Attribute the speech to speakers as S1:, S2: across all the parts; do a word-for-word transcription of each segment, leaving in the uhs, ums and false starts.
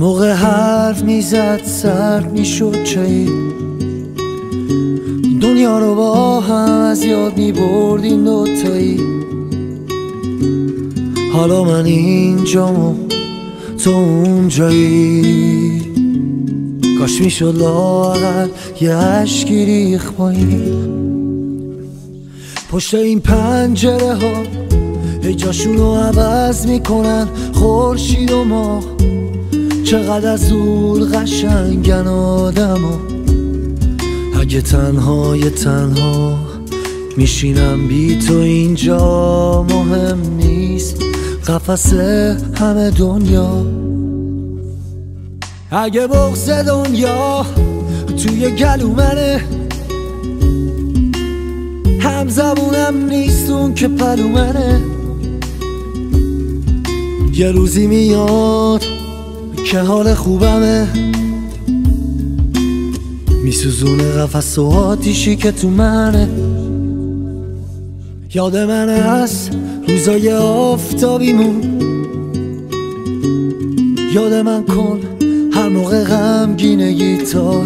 S1: موقع حرف میزد سرد میشد چایی، دنیا رو با هم از یاد میبردیم دوتایی. حالا من اینجام و تو اونجایی، کاش میشد لااقل یه عشقی ریخ پایین. پشت این پنجره ها هی جاشونو عوض میکنن خورشید و ماه، چقدر از دور قشنگن آدما. اگه تنهای تنها میشینم بی تو اینجا، مهم نیست قفس همه دنیا. اگه بغض دنیا توی گلومنه، هم زبونم نیست اون که پلومنه. یه روزی میاد که حال خوبمه، میسوزونه قفس و آتیشی که تو منه. یاد منه از روزای آفتابیمون، یاد من کن هر موقع غمگین گیتار.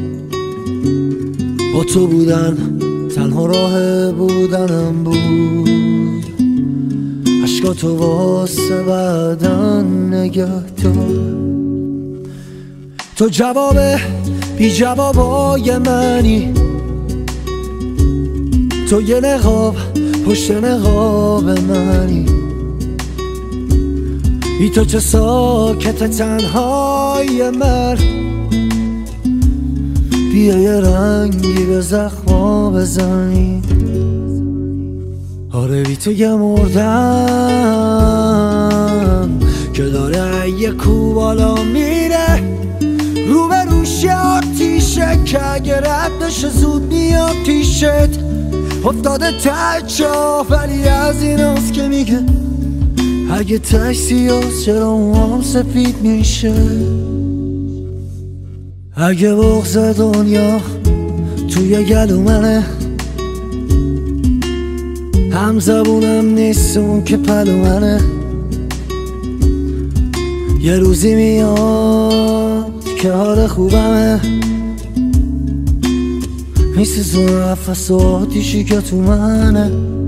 S1: با تو بودن تنها راه بودنم بود، عشقاتو واسه بعدن نگه دار. تو جواب بی جوابای منی، تو یه نقاب پشت نقاب منی. بی تو چه ساکت تنهای من، بیا یه رنگی به زخما بزنی. آره بی تو یه مردم که داره یه کو بالا میره، رو به روش آتیشه که اگه رد بشه زود میاد پیشت. افتاده تجا ولی از این هاست که میگه اگه تش سیاست چرا هم سفید میشه. اگه بغض دنیا توی گلومنه، هم زبونم نیست اون که پلومنه. یه روزی میاد که حال خوبمه، میسوزونه قفس و آتیشی که تو منه.